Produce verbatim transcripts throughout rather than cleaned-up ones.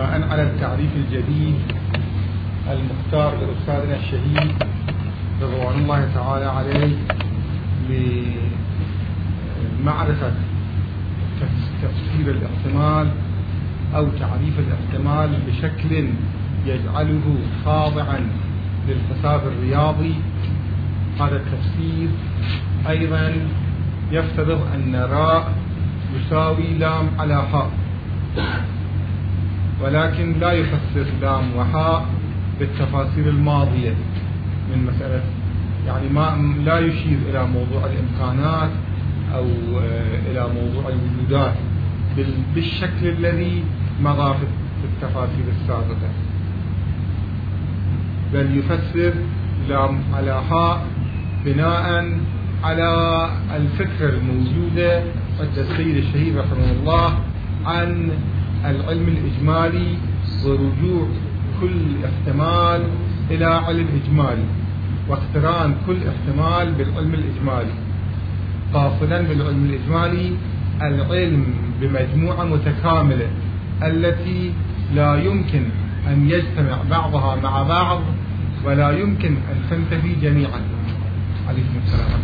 بناء على التعريف الجديد المختار لأستاذنا الشهيد رضوان الله تعالى عليه لمعرفة تفسير الاحتمال أو تعريف الاحتمال بشكل يجعله خاضعا للحساب الرياضي. هذا التفسير أيضا يفترض أن راء يساوي لام على حاء، ولكن لا يفسر لام وحاء بالتفاسير الماضية من مسألة، يعني ما لا يشير إلى موضوع الإمكانات أو إلى موضوع الوجودات بالشكل الذي مضى في التفاسير السابقة، بل يفسر لام على حاء بناء على الفكرة الموجودة عند السيد الشهيد رحمه الله عن العلم الإجمالي ورجوع كل احتمال إلى علم إجمالي واقتران كل احتمال بالعلم الإجمالي، قاصدا بالعلم الإجمالي العلم بمجموعة متكاملة التي لا يمكن أن يجتمع بعضها مع بعض ولا يمكن أن تنتهي جميعا. عليكم السلام.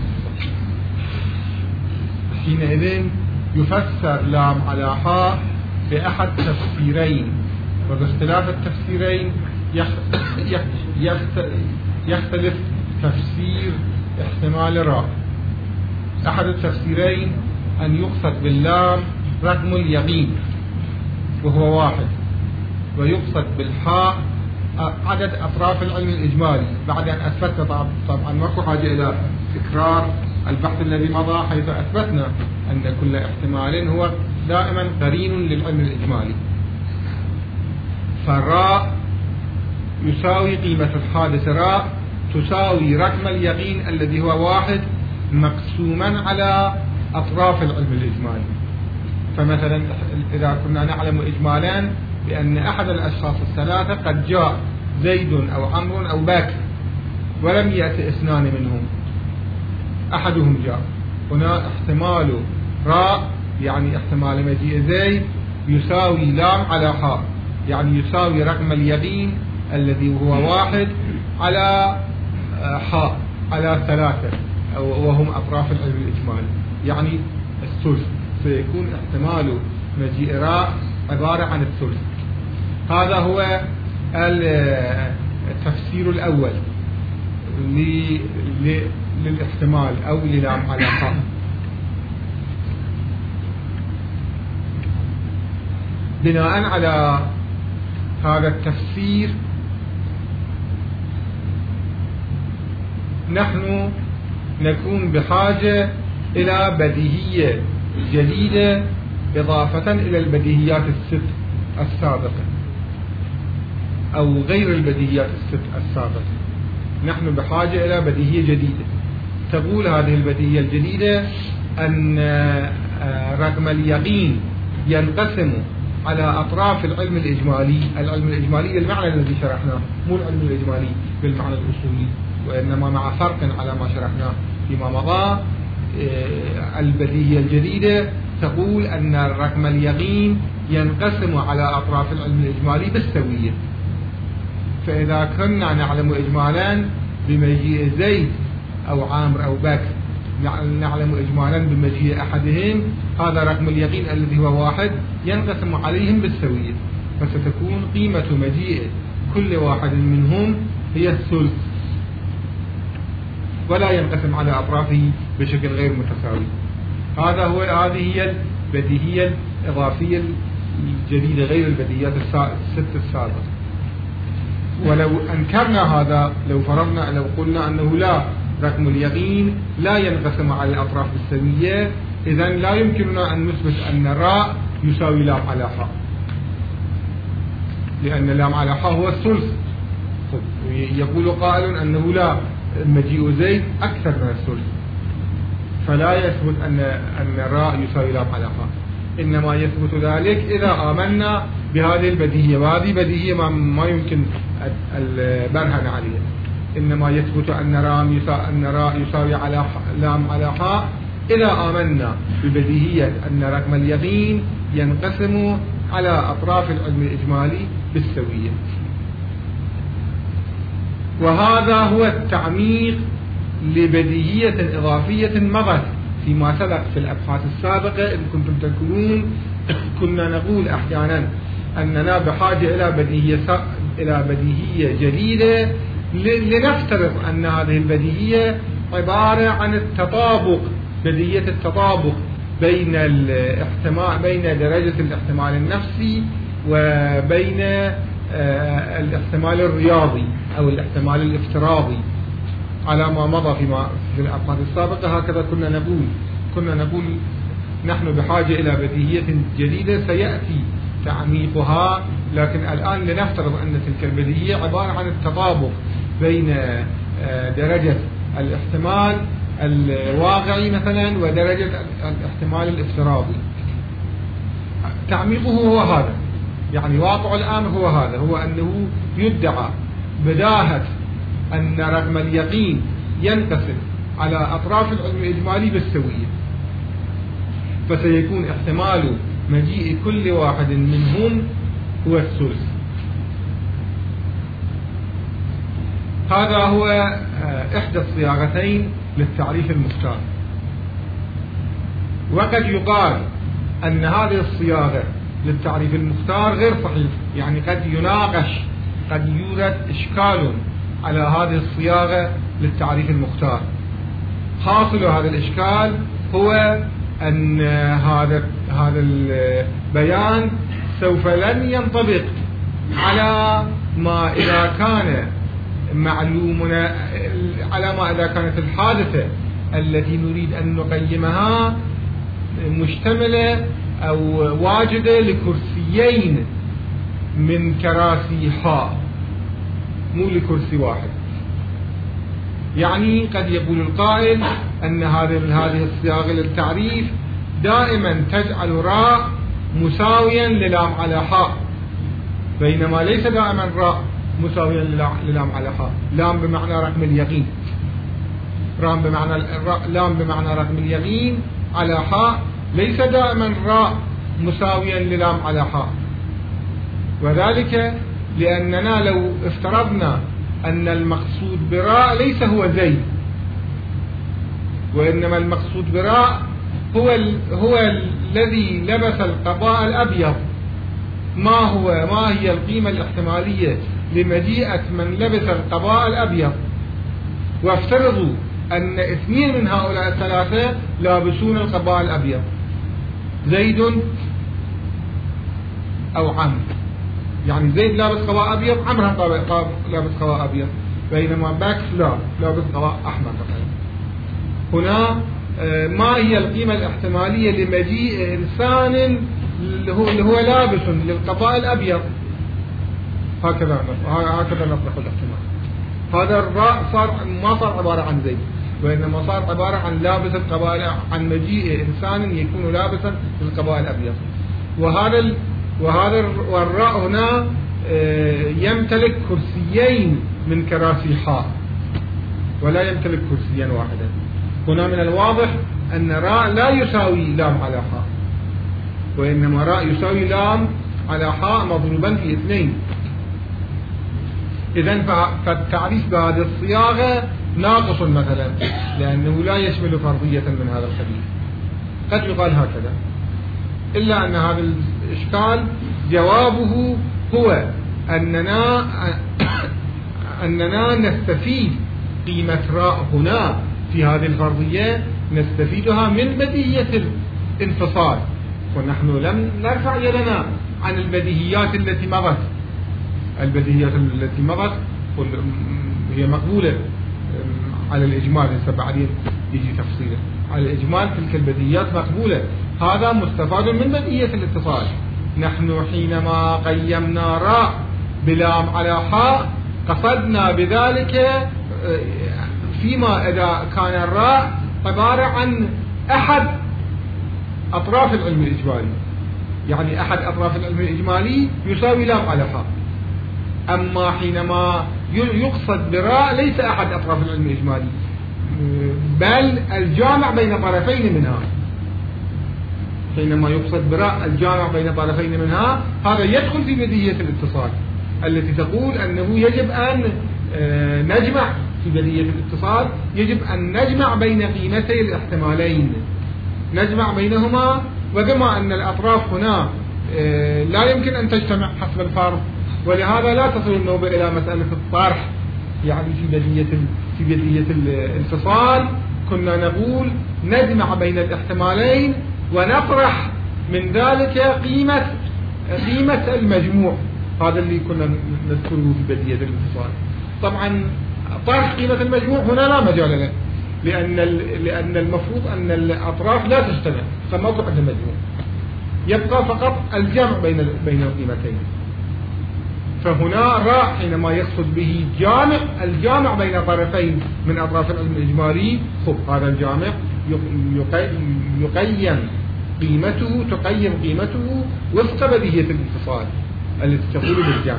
حينئذ يفسر لام على حاء بأحد تفسيرين، وباختلاف التفسيرين يختلف تفسير احتمال راء. أحد التفسيرين أن يقصد باللام رقم اليقين وهو واحد، ويقصد بالحاء عدد أطراف العلم الإجمالي، بعد أن أثبتنا طبعا ماكو حاجة إلى تكرار البحث الذي مضى، حيث أثبتنا أن كل احتمال هو دائما قرين للعلم الإجمالي. فالراء يساوي قيمة الحادث راء تساوي رقم اليقين الذي هو واحد مقسوما على أطراف العلم الإجمالي. فمثلا إذا كنا نعلم إجمالا بأن أحد الأشخاص الثلاثة قد جاء زيد أو عمرو أو بكر ولم يأتي اثنان منهم، أحدهم جاء، هنا احتمال راء يعني احتمال مجيء زيد يساوي لام على حاء، يعني يساوي رقم اليقين الذي هو واحد على حاء على ثلاثة وهم أطراف العلم الإجمالي، يعني الثلث، سيكون احتمال مجيء راء عبارة عن الثلث. هذا هو التفسير الأول للاحتمال أو للام على حاء. بناء على هذا التفسير نحن نكون بحاجة إلى بديهية جديدة إضافة إلى البديهيات الست السابقة أو غير البديهيات الست السابقة. نحن بحاجة إلى بديهية جديدة. تقول هذه البديهية الجديدة أن رقم اليقين ينقسم على أطراف العلم الإجمالي، العلم الإجمالي بالمعنى الذي شرحناه، مو العلم الإجمالي بالمعنى الأصولي، وإنما مع فرق على ما شرحناه فيما مضى. البديهية الجديدة تقول أن رقم اليقين ينقسم على أطراف العلم الإجمالي بالسوية. فإذا كنا نعلم إجمالا بمجيء زيد أو عامر أو بكر، نعلم إجمالا بمجيء أحدهم، هذا رقم اليقين الذي هو واحد ينقسم عليهم بالسوية، فستكون قيمة مجيء كل واحد منهم هي الثلث، ولا ينقسم على أطرافه بشكل غير متساوي. هذا هو هذه هي البديهية الإضافية الجديدة غير البديهيات الست السابقة. ولو أنكرنا هذا، لو فرضنا لو قلنا أنه لا، رقم اليقين لا ينقسم على الأطراف بالسوية، إذن لا يمكننا أن نثبت أن راء يساوي لام على حاء، لأن لام على حاء هو الثلث. يقول قائل أنه لا، مجيء زيد أكثر من الثلث، فلا يثبت أن أن راء يساوي لام على حاء، إنما يثبت ذلك إذا آمنا بهذه البديهية، وهذه بديهية ما, ما يمكن البرهن عليها. إنما يثبت أن راء يساوي أن راء يساوي على لام على حاء إذا آمنا ببديهية أن رقم اليقين ينقسم على أطراف العلم الإجمالي بالسوية. وهذا هو التعميق لبديهية إضافية مضت فيما سبق في الأبحاث السابقة. إن كنتم تذكرون كنا نقول أحيانا أننا بحاجة إلى بديهية إلى بديهية جديدة، لنفترض أن هذه البديهية عبارة عن التطابق، بديهية التطابق بين الاحتمال بين درجة الاحتمال النفسي وبين الاحتمال الرياضي أو الاحتمال الافتراضي على ما مضى فيما في الأبحاث السابقة. هكذا كنا نقول كنا نقول نحن بحاجة إلى بديهية جديدة سيأتي تعميقها، لكن الآن لنفترض أن تلك البديهية عبارة عن التطابق بين درجة الاحتمال الواقعي مثلا ودرجة الاحتمال الافتراضي. تعميقه هو هذا، يعني واقع الآن هو هذا، هو أنه يدعى بداهة أن رقم اليقين ينقسم على أطراف العلم الإجمالي بالسوية، فسيكون احتمال مجيء كل واحد منهم هو الثلث. هذا هو إحدى الصياغتين للتعريف المختار. وقد يقال أن هذه الصياغة للتعريف المختار غير صحيح، يعني قد يناقش قد يوجد إشكال على هذه الصياغة للتعريف المختار. حاصل هذا الإشكال هو أن هذا هذا البيان سوف لن ينطبق على ما إذا كان معلومنا على ما إذا كانت الحادثة التي نريد أن نقيمها مشتملة أو واجدة لكرسيين من كراسي حاء، مو لكرسي واحد. يعني قد يقول القائل أن هذه هذه الصياغة للتعريف دائما تجعل راء مساويا للام على حاء، بينما ليس دائما راء مساويا للام على حاء. لام بمعنى رقم اليقين، رام بمعنى لام بمعنى رقم اليقين على حاء، ليس دائما راء مساويا للام على حاء. وذلك لأننا لو افترضنا أن المقصود براء ليس هو زيد، وإنما المقصود براء هو هو الذي لبس القباء الأبيض، ما هو ما هي القيمة الاحتمالية لمجيئة من لبس القباء الأبيض؟ وافترضوا أن اثنين من هؤلاء الثلاثة لابسون القباء الأبيض، زيد أو عمرو. يعني زيد لابس قباء أبيض، عمرو لابس قباء أبيض، بينما باكس لا لابس قباء أحمر مثلا. هنا ما هي القيمة الاحتمالية لمجيء إنسان اللي هو لابس للقباء الأبيض؟ هكذا هكذا نطرح الاحتمال. هذا الراء صار ما صار عبارة عن زيد، وإنما صار عبارة عن لابس القباء، عن مجيء إنسان يكون لابسا للقباء الأبيض. وهذا ال... وهذا والراء هنا يمتلك كرسيين من كراسي حاء، ولا يمتلك كرسيا واحدا. هنا من الواضح أن راء لا يساوي لام على حاء، وإنما راء يساوي لام على حاء مضروبا في اثنين. إذن فالتعريف بهذه الصياغة ناقص مثلا، لأنه لا يشمل فرضية من هذا القبيل. قد يقال هكذا، إلا أن هذا الإشكال جوابه هو أننا أننا نستفيد قيمة راء هنا في هذه الفرضية، نستفيدها من بديهية الانفصال، ونحن لم نرفع يدنا عن البديهيات التي مضت. البديهيات التي مضت هي مقبولة على الإجمال، لسه بعدين يجي تفصيله. على الإجمال تلك البديهيات مقبولة، هذا مستفاد من بديهية الاتصال. نحن حينما قيمنا راء بلام على حاء قصدنا بذلك فيما إذا كان الراء عبارة عن أحد أطراف العلم الإجمالي، يعني أحد أطراف العلم الإجمالي يساوي لام على حاء. أما حينما يقصد براء ليس أحد أطراف العلم الإجمالي، بل الجامع بين طرفين منها. حينما يقصد براء الجامع بين طرفين منها، هذا يدخل في بديهية الاتصال التي تقول أنه يجب أن نجمع في بديهية الاتصال، يجب أن نجمع بين قيمتي الاحتمالين، نجمع بينهما، وبما أن الأطراف هنا لا يمكن أن تجتمع حسب الفرض، ولهذا لا تصل النوبة إلى مسألة الطرح. يعني في بديهية في بديهية الانفصال كنا نقول نجمع بين الاحتمالين ونطرح من ذلك قيمة قيمة المجموع، هذا اللي كنا نذكره في بديهية الانفصال. طبعا طرح قيمة المجموع هنا لا مجال له، لأن لأن المفروض أن الأطراف لا تجتمع، فما تحد المجموع، يبقى فقط الجمع بين بين القيمتين. فهنا راء حينما يقصد به جامع الجامع بين طرفين من أطراف العلم الإجمالي، خب هذا الجامع يقيم قيمته تقيم قيمته وفق بديهية الانفصال التي تقول بالجامع.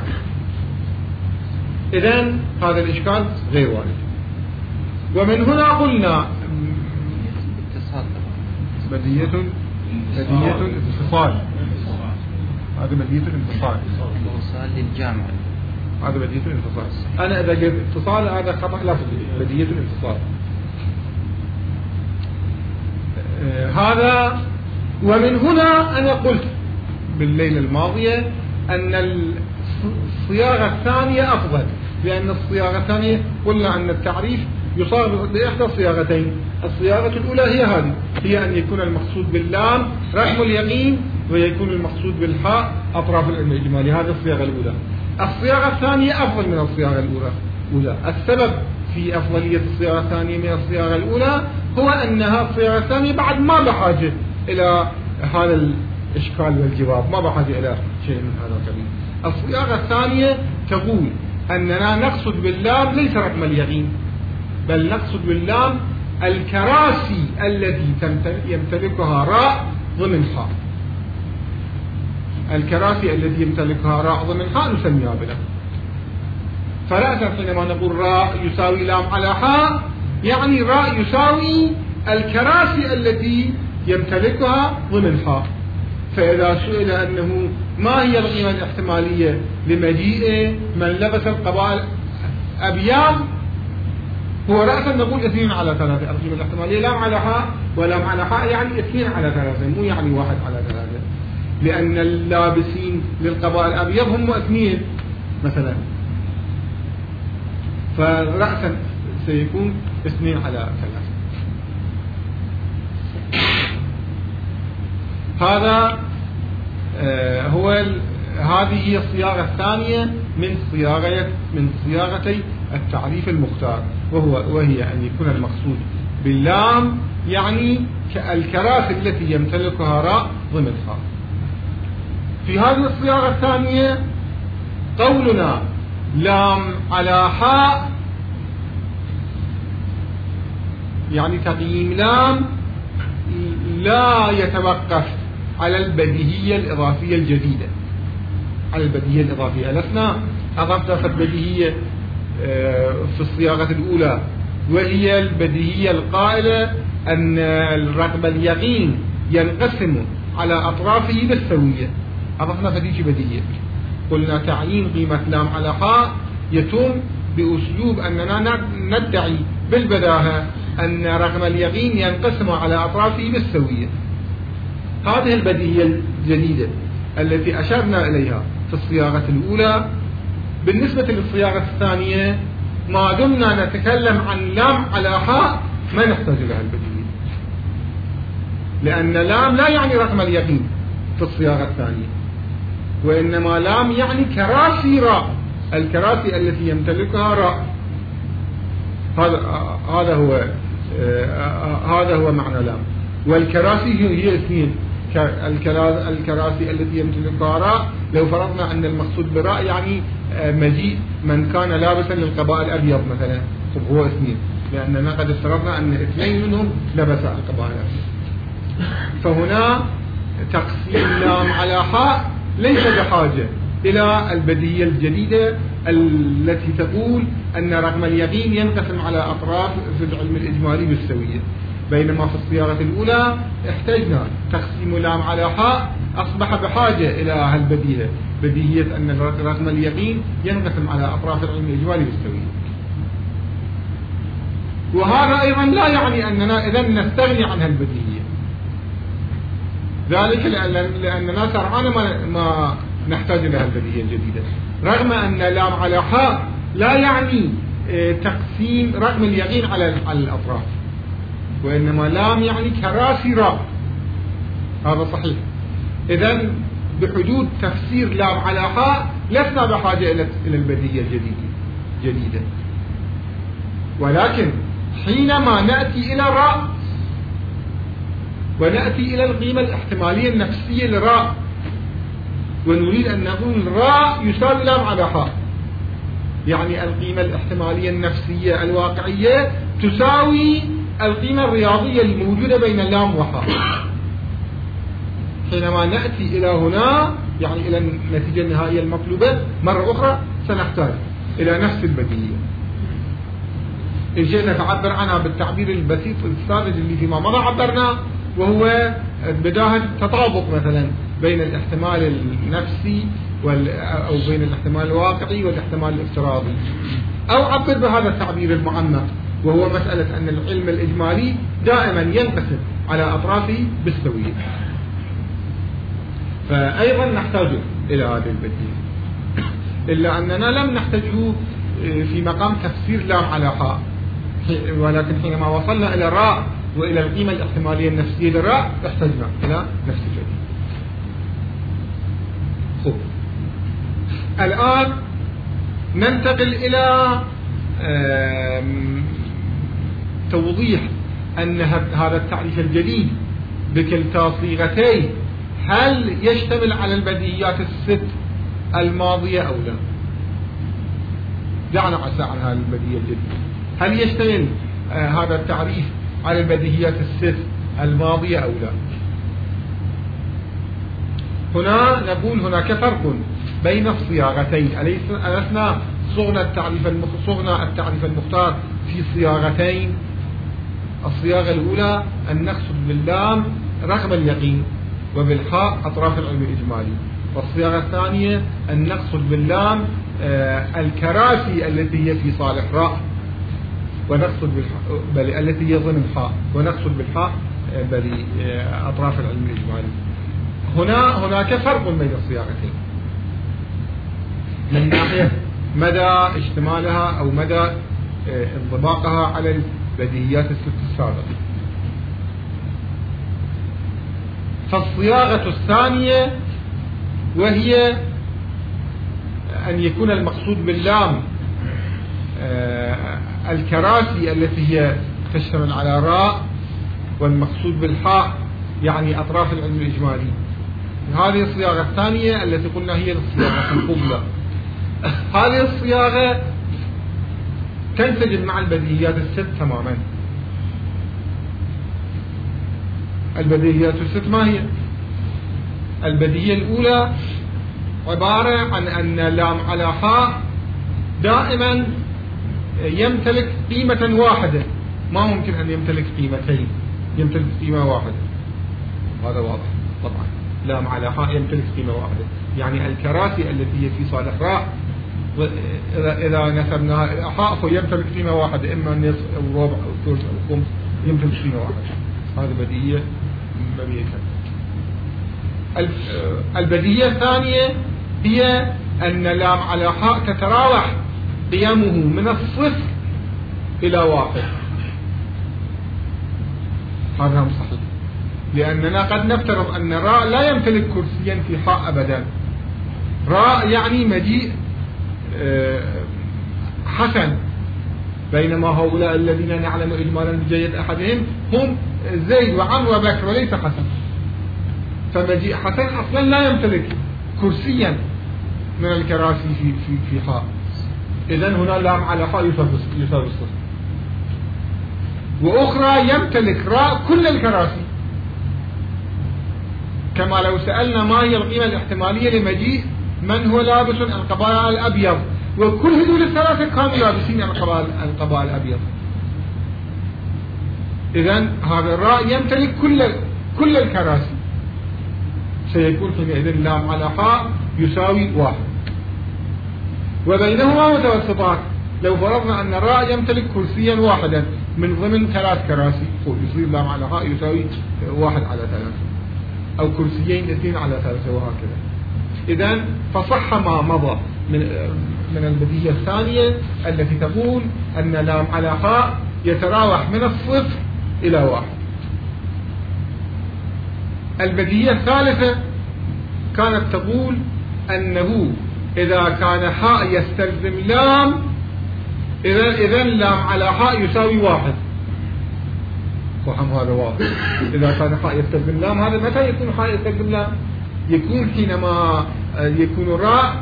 إذن هذا الإشكال غير وارد. ومن هنا قلنا بديهية بديهية الانفصال، هذا بديهية الانفصال الانفصال للجامع، هذا بديهية الانفصال. أنا إذا قلت اتصال هذا خطأ لفظي، بديهية الانفصال آه هذا. ومن هنا أنا قلت بالليلة الماضية أن الصياغة الثانية أفضل، لأن الصياغة الثانية قلنا أن التعريف يصاغ بإحدى الصياغتين. الصياغة الأولى هي هذه، هي أن يكون المقصود باللام رقم اليقين، ويكون المقصود بالحاء أطراف العلم الإجمالي، هذه الصياغة الأولى. الصياغة الثانية أفضل من الصياغة الأولى. السبب في أفضلية الصياغة الثانية من الصياغة الأولى هو أنها الصياغة الثانية بعد ما بحاجة إلى هذا الإشكال والجواب، ما بحاجة إلى شيء من هذا القبيل. الصياغة الثانية تقول أننا نقصد باللام ليس رقم اليقين، بل نقصد باللام الكراسي التي يمتلكها راء ضمن حاء. الكراسي التي يمتلكها راء ضمن حاء نسميها بلام. فرأسا حينما نقول راء يساوي لام على حاء، يعني راء يساوي الكراسي التي يمتلكها ضمن حاء. فإذا سئل أنه ما هي القيمة الاحتمالية لمجيء من لبس القباء أبيض، هو رأسا نقول اثنين على ثلاثة. القيمة الاحتمالية لام على حاء، ولام على حاء يعني اثنين على ثلاثة، مو يعني واحد على ثلاثة، لأن اللابسين للقباء الأبيض هم اثنين مثلا، فرأسا سيكون اثنين على ثلاثة. هذا آه هو هذه هي الصياغة الثانية من صياغة من صياغتي التعريف المختار، وهو وهي أن يكون المقصود باللام يعني الكراسي التي يمتلكها راء ضمن حاء. في هذه الصياغة الثانية قولنا لام على حاء يعني تقييم لام لا يتوقف على البديهية الإضافية الجديدة، على البديهية الإضافية. لسنا أضفنا البديهية في الصياغة الأولى، وهي البديهية القائلة أن الرقم اليقين ينقسم على أطرافه بالسوية، أضفنا فديش بديهية. قلنا تعيين قيمة لام على حاء يتم بأسلوب أننا ندعي بالبداهة أن رقم اليقين ينقسم على أطرافه بالسوية. هذه البديهية الجديدة التي أشرنا إليها في الصياغة الأولى. بالنسبة للصياغة الثانية ما دمنا نتكلم عن لام على حاء ما نحتاج لها البديهية، لأن لام لا يعني رقم اليقين في الصياغة الثانية، وإنما لام يعني كراسي راء، الكراسي التي يمتلكها راء. هذا هذا هو هذا هو معنى لام. والكراسي هي اثنين، الكراسي التي يمتلكها راء لو فرضنا أن المقصود براء يعني مجيء من كان لابسا للقباء الأبيض مثلا، هو اثنين، لأننا قد افترضنا أن اثنين منهم لبس القباء الأبيض. فهنا تقسيم لام على حاء ليس بحاجة إلى البديهية الجديدة التي تقول أن رقم اليقين ينقسم على أطراف في العلم الإجمالي بالسوية. بينما في الصياغة الأولى احتجنا تقسيم لام على حاء، أصبح بحاجة إلى هالبديهة، بديهية أن رقم اليقين ينقسم على أطراف العلم الإجمالي بالسوية. وهذا أيضا لا يعني أننا إذن نستغني عن هالبديهية، ذلك لأننا سرعان ما, ما نحتاج إلى هالبديهية الجديدة، رغم أن لام على حاء لا يعني تقسيم رقم اليقين على الأطراف، وإنما لام يعني كراسي راء، هذا صحيح. إذن بحدود تفسير لام على حاء لسنا بحاجة إلى البديهية الجديدة جديدة، ولكن حينما نأتي إلى راء ونأتي إلى القيمة الاحتمالية النفسية لراء ونريد أن نقول راء يساوي لام على حاء، يعني القيمة الاحتمالية النفسية الواقعية تساوي القيمة الرياضية الموجودة بين اللام وحاء. حينما نأتي إلى هنا يعني إلى النتيجة النهائية المطلوبة مرة أخرى سنحتاج إلى نفس البديهية. إن شئنا نتعبر عنها بالتعبير البسيط الساذج اللي فيما مضى عبرناه، وهو بداهة تطابق مثلا بين الاحتمال النفسي أو بين الاحتمال الواقعي والاحتمال الافتراضي، أو عبر بهذا التعبير المعمق وهو مسألة أن العلم الإجمالي دائما ينقسم على أطرافه بالسوية. فأيضا نحتاج إلى هذه البديهية، إلا أننا لم نحتاجه في مقام تفسير لام على حاء، ولكن حينما وصلنا إلى راء وإلى القيمة الاحتمالية النفسية للراء احتجنا إلى نفس الشيء. خب. الآن ننتقل إلى توضيح أن هذا التعريف الجديد بكلتا صيغتين هل يشتمل على البديهيات الست الماضية أو لا. دعنا عسى عن هذه البديهية الجديدة، هل يشتمل آه هذا التعريف على البديهيات الست الماضية أو لا. هنا نقول هناك فرق بين الصياغتين، ألسنا صغنا التعريف صغنا التعريف المختار في صياغتين. الصياغة الأولى أن نقصد باللام رقم اليقين وبالحاء أطراف العلم الإجمالي، والصياغة الثانية أن نقصد باللام آه الكراسي التي هي في صالح راء، ونقصد بل التي هي ضمن حاء، ونقصد بالحاء آه بل آه أطراف العلم الإجمالي. هنا هناك فرق بين الصياغتين من ناحية مدى اشتمالها أو مدى آه انطباقها على البديهيات الست السابقة. فالصياغة الثانية وهي أن يكون المقصود باللام آه الكراسي التي هي تشتمل على راء، والمقصود بالحاء يعني أطراف العلم الإجمالي. هذه الصياغة الثانية التي قلنا هي الصياغة القبلة. هذه الصياغة تنسجم مع البديهيات الست تماما. البديهيات الست ما هي؟ البديهية الأولى عبارة عن أن لام على حاء دائما يمتلك قيمة واحدة، ما ممكن أن يمتلك قيمتين، يمتلك قيمة واحدة، هذا واضح طبعا. لام على حاء يمتلك قيمة واحدة، يعني الكراسي التي هي في صالح راء إذا نسبناها إلى حاء فيمتلك قيمة واحدة، إما نصف أو ربع أو ثلث أو خمس، يمتلك قيمة واحدة. هذه بديهية بديهية. البديهية الثانية هي أن لام على حاء تتراوح قيمه من الصفر إلى واحد. هذا هم صحيح، لأننا قد نفترض أن راء لا يمتلك كرسيا في حاء أبدا. راء يعني مجيء حسن، بينما هؤلاء الذين نعلم إجمالا بجيد أحدهم هم زيد وعمرو وبكر وليس حسن. فمجيء حسن أصلا لا يمتلك كرسيا من الكراسي في في في حاء. إذن هنا لام على حاء يساوي الصفر. وأخرى يمتلك راء كل الكراسي، كما لو سألنا ما هي القيمة الاحتمالية لمجيء من هو لابس القباء الأبيض، وكل هذول الثلاثة كانوا لابسين القباء الأبيض. إذن هذا الراء يمتلك كل كل الكراسي، سيكون حينئذ لام على حاء يساوي واحد، وبينهما متوسطات. لو فرضنا أن الراء يمتلك كرسيا واحدا من ضمن ثلاث كراسي، يصير لام على حاء يساوي واحد على ثلاثة، أو كرسيين اثنين على ثلاثة، وهكذا. إذن فصح ما مضى من من البديهية الثانية التي تقول أن لام على حاء يتراوح من الصفر إلى واحد. البديهية الثالثة كانت تقول أنه إذا كان حاء يستلزم لام، إذن إذن لام على حاء يساوي واحد. وهم هذا واضح. إذا كان حاء يستلزم لام، هذا متى يكون حاء يستلزم لام؟ يكون حينما يكون الراء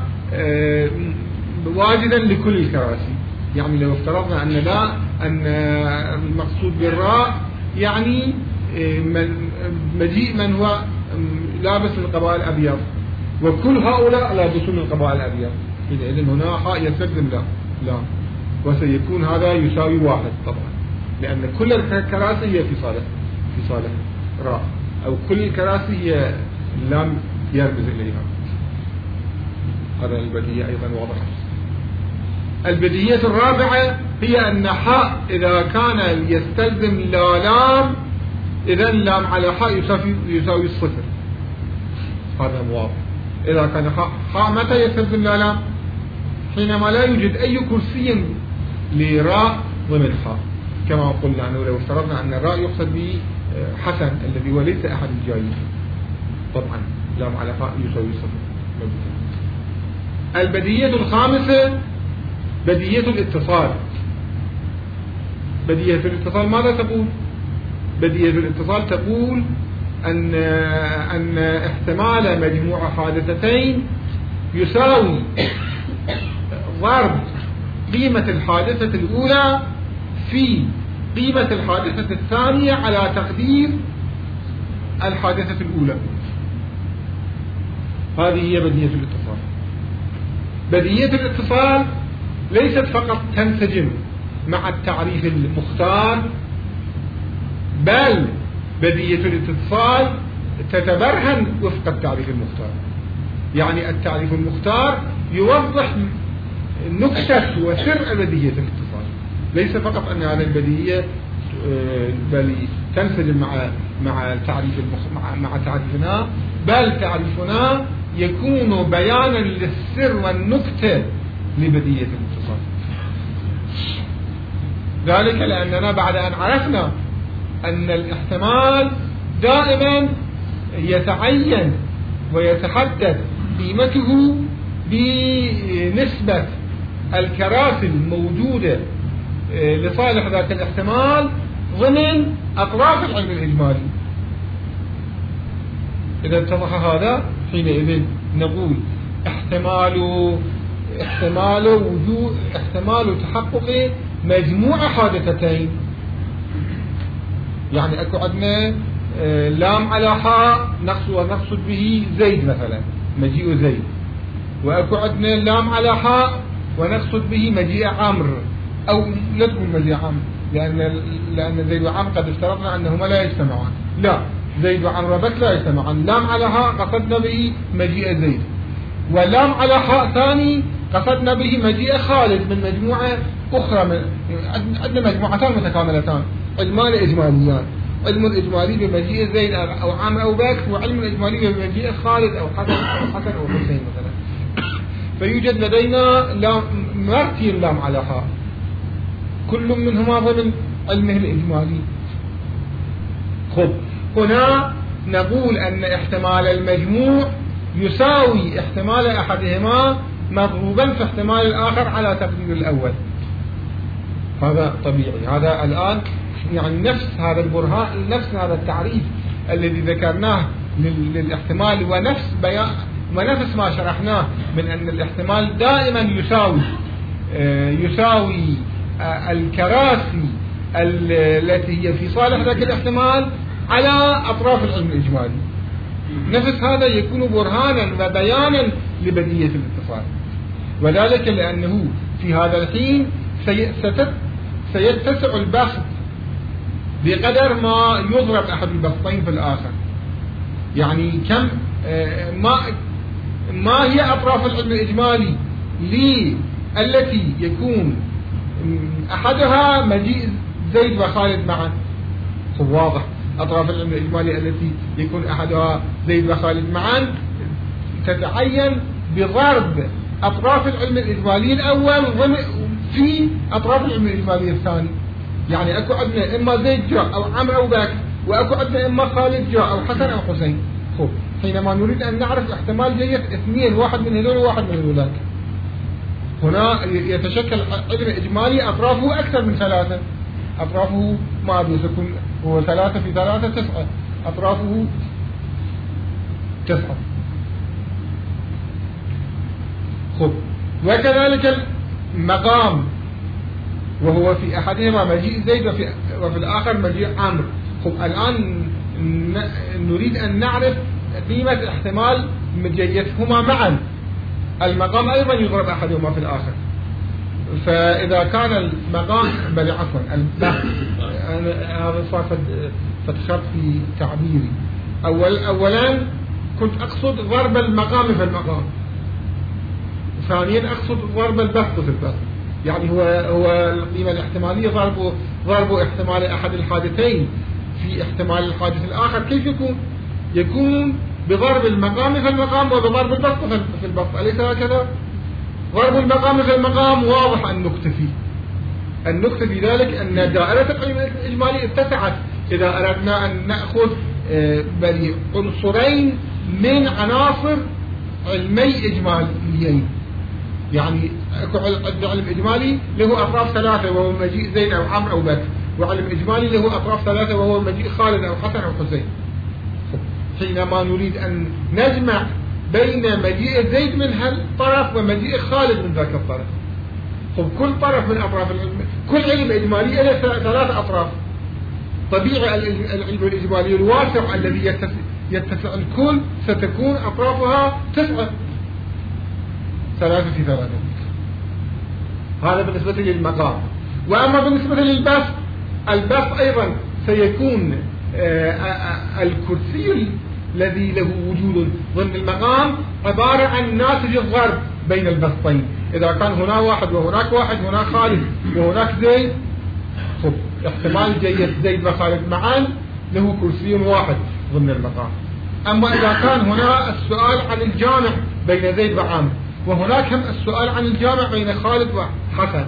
واجدا لكل الكراسي. يعني لو افترضنا أن لا أن المقصود بالراء يعني من مجيء من هو لابس القباء الأبيض، وكل هؤلاء لابسون القباء الأبيض، إذن هنا حاء يستلزم لا لا وسيكون هذا يساوي واحد طبعا، لأن كل الكراسي هي في صالح في صالح راء، أو كل الكراسي هي لام يرمز إليها. هذا البديهية أيضا واضحة. البديهية الرابعة هي أن حاء إذا كان يستلزم لا لام، إذن لام على حاء يساوي يساوي الصفر. هذا واضح. إذا كان حاء متى يستلزم لا لام؟ حينما لا يوجد أي كرسي لراء ضمن حاء، كما قلنا أنه لو افترضنا أن الراء يقصد به حسن الذي وليس أحد الجايين، طبعا لام على حاء يساوي صفر. البديهية الخامسة بديهية الاتصال. بديهية الاتصال ماذا تقول؟ بديهية الاتصال تقول أن أن احتمال مجموع حادثتين يساوي ضرب قيمة الحادثة الأولى في قيمة الحادثة الثانية على تقدير الحادثة الأولى. هذه هي بديهية الاتصال. بديهية الاتصال ليست فقط تنسجم مع التعريف المختار، بل بديهية الاتصال تتبرهن وفق التعريف المختار. يعني التعريف المختار يوضح نكتة وسر بديهية الاتصال، ليس فقط أن هذه البديهية بل تنسجم مع مع التعريف مع, مع تعريفنا، بل تعريفنا يكون بيانا للسر والنكتة لبديهية الاتصال. ذلك لأننا بعد أن عرفنا أن الاحتمال دائما يتعين ويتحدد قيمته بنسبة الكراسي الموجودة لصالح ذات الاحتمال ضمن أطراف العلم الإجمالي. إذا اتضح هذا حينئذ نقول احتمال احتمال وجود احتمال تحقق مجموع حادثتين. يعني أكو عندنا لام على حاء نقصد به زيد مثلا، مجيء زيد، وأكو عندنا لام على حاء ونقصد به مجيء عمرو، أو لا تقول مجيء عمرو لأن لأن زيد وعمرو قد افترضنا أنهما لا يجتمعان، لا، زيد وعمرو بس لا يجتمعان. لام على حاء قصدنا به مجيء زيد، ولام على حاء ثاني قصدنا به مجيء خالد من مجموعة أخرى. من عندنا مجموعتان متكاملتان، علمان إجماليان، علم الإجمالي بمجيء زيد أو عمرو أو بكر، وعلم الإجمالي بمجيء خالد أو حسن أو حسن أو حسين مثلا. فيوجد لدينا لام مرتين لام على حاء، كل منهما ضمن علمه الإجمالي. خب، هنا نقول أن احتمال المجموع يساوي احتمال أحدهما مضروبا في احتمال الآخر على تقدير الأول. هذا طبيعي. هذا الآن يعني نفس هذا البرهان، نفس هذا التعريف الذي ذكرناه للاحتمال، ونفس بيان ونفس ما شرحناه من أن الاحتمال دائما يساوي يساوي الكراسي التي هي في صالح ذاك الاحتمال على أطراف العلم الإجمالي. نفس هذا يكون برهانا وبيانا لبديهية الاتصال، وذلك لأنه في هذا الحين سيتسع البحث بقدر ما يضرب أحد البسطين في الآخر. يعني كم ما ما هي أطراف العلم الإجمالي لي التي يكون أحدها مجيء زيد وخالد معا. واضح أطراف العلم الإجمالي التي يكون أحدها زيد وخالد معا تتعين بضرب أطراف العلم الإجمالي الأول في أطراف العلم الإجمالي الثاني. يعني أكو عندنا إما زيد جاء أو عمرو أو بكر، وأكو عندنا إما خالد جاء أو حسن أو حسين. خب حينما نريد أن نعرف احتمال جيد اثنين، واحد من هذول وواحد من هذولاك، هنا يتشكل علم إجمالي أطرافه أكثر من ثلاثة. أطرافه ما أدري يكون هو ثلاثة في ثلاثة تسعة، أطرافه تسعة. خب وكذلك المقام، وهو في أحدهما مجيء زيد وفي, وفي الآخر مجيء عمرو. خب الآن نريد أن نعرف قيمة احتمال مجيتهما معا. المقام أيضا يضرب أحدهما في الآخر. فإذا كان المقام بل عفوا البحث، هذا صار فتشرط في تعبيري. أول أولا كنت أقصد ضرب المقام في المقام، ثانيا أقصد ضرب البسط في البسط. يعني هو هو القيمة الاحتمالية ضرب ضرب احتمال أحد الحادثين في احتمال الحادث الآخر. كيف يكون؟ يكون بضرب المقام في المقام وبضرب البسط في البسط، أليس هكذا؟ ضرب المقام في المقام واضح أن نكتفي أن نكتفي ذلك أن دائرة العلم الإجمالي اتسعت إذا أردنا أن نأخذ بل عنصرين من عناصر علمي إجماليين. يعني علم إجمالي له أطراف ثلاثة وهو مجيء زيد أو عمرو أو بكر، وعلم إجمالي له أطراف ثلاثة وهو مجيء خالد أو حسن أو حسين. حينما نريد أن نجمع بين مجيء زيد من هالطرف ومجيء خالد من ذاك الطرف، خب كل طرف من أطراف العلم، كل علم إجمالي له ثلاث أطراف. طبيعي العلم الإجمالي الواسع الذي يتسع, يتسع الكل ستكون أطرافها تسعة، ثلاثة في ثلاثة. هذا بالنسبة للمقام. وأما بالنسبة للبسط، البسط أيضا سيكون الكرسي الذي له وجود ضمن المقام عبارة عن ناتج الضرب بين البسطين. إذا كان هنا واحد وهناك واحد، هناك خالد وهناك زيد، خب احتمال جيد زيد وخالد معا له كرسي واحد ضمن المقام. أما إذا كان هنا السؤال عن الجامع بين زيد وعمرو، وهناك هم السؤال عن الجامع بين خالد وحسن،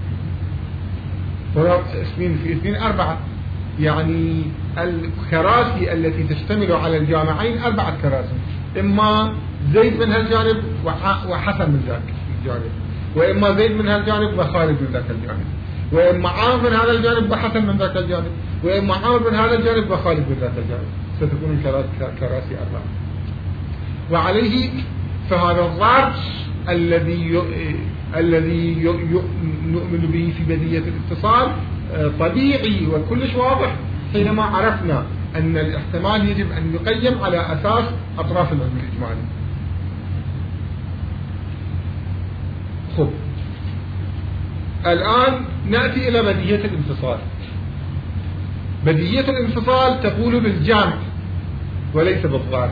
اثنين في اثنين أربعة. يعني الكراسي التي تشتمل على الجامعين أربعة كراسي، إما زيد من هالجانب وحسن من ذاك الجانب، وإما زيد من هالجانب وخالد من ذاك الجانب، وإما عامر من هذا الجانب وحسن من ذاك الجانب، وإما عامر من هذا الجانب وخالد من ذاك الجانب. ستكون الكراسي أربعة. وعليه فهذا الضرب الذي الذي نؤمن به في بديهية الاتصال طبيعي وكلش واضح حينما عرفنا أن الاحتمال يجب أن يقيم على أساس أطراف العلم الإجمالي. خب الآن نأتي إلى بديهية الانفصال. بديهية الانفصال تقول بالجمع وليس بالضرب.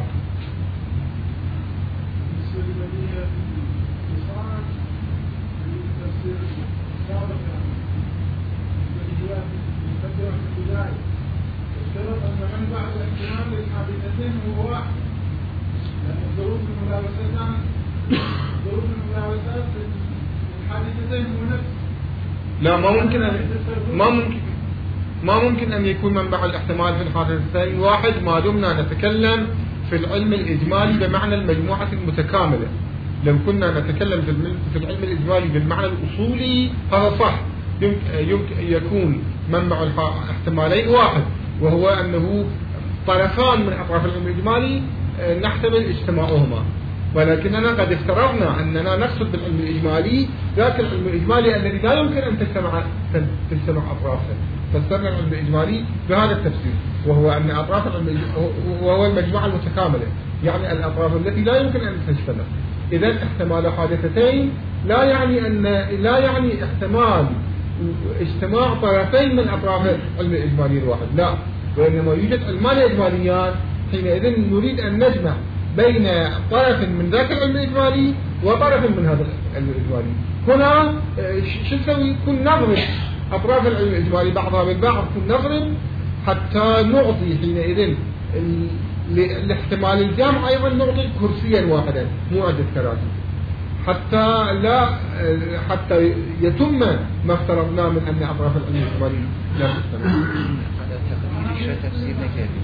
لا ما ممكن أن ما ممكن ما ممكن أن يكون منبع الاحتمال في الحادثتين واحد ما دمنا نتكلم في العلم الإجمالي بمعنى المجموعة المتكاملة. لو كنا نتكلم في العلم الإجمالي بالمعنى الأصولي هذا صح، يمكن يكون منبع الاحتمالين واحد، وهو أنه طرفان من أطراف العلم الإجمالي نحتمل اجتماعهما. ولكننا قد افترضنا أننا نقصد بالعلم الإجمالي ذاك العلم الإجمالي الذي لا يمكن أن تجتمع تجتمع أطرافه، فسرنا العلم الإجمالي بهذا التفسير، وهو أن أطراف العلم وهو المجموعة المتكاملة، يعني الأطراف التي لا يمكن أن تجتمع. إذن احتمال حادثتين لا يعني أن لا يعني احتمال اجتماع طرفين من أطراف العلم الإجمالي الواحد، لا، وإنما يوجد علمان إجماليان. حينئذ نريد أن نجمع بين طرف من ذاك العلم الإجمالي وطرف من هذا العلم الإجمالي. هنا شو نسوي؟ كن نضرب أطراف العلم الإجمالي بعضها بالبعض، كن نضرب حتى نعطي حينئذ لاحتمال الجمع أيضا نعطي كرسيا واحدا مو عدة كراسي، حتى لا حتى يتم ما افترضناه من أن أطراف العلم الإجمالي لا تستمر. هذا تفسير نكابي.